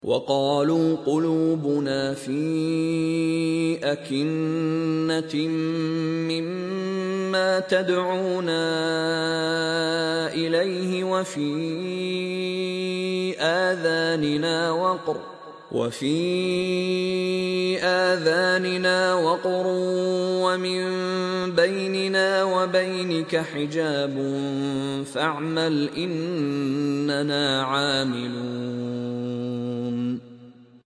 وقالوا قلوبنا في أكنة مما تدعونا إليه وفي آذاننا وقر ومن بيننا وبينك حجاب فاعمل إننا عاملون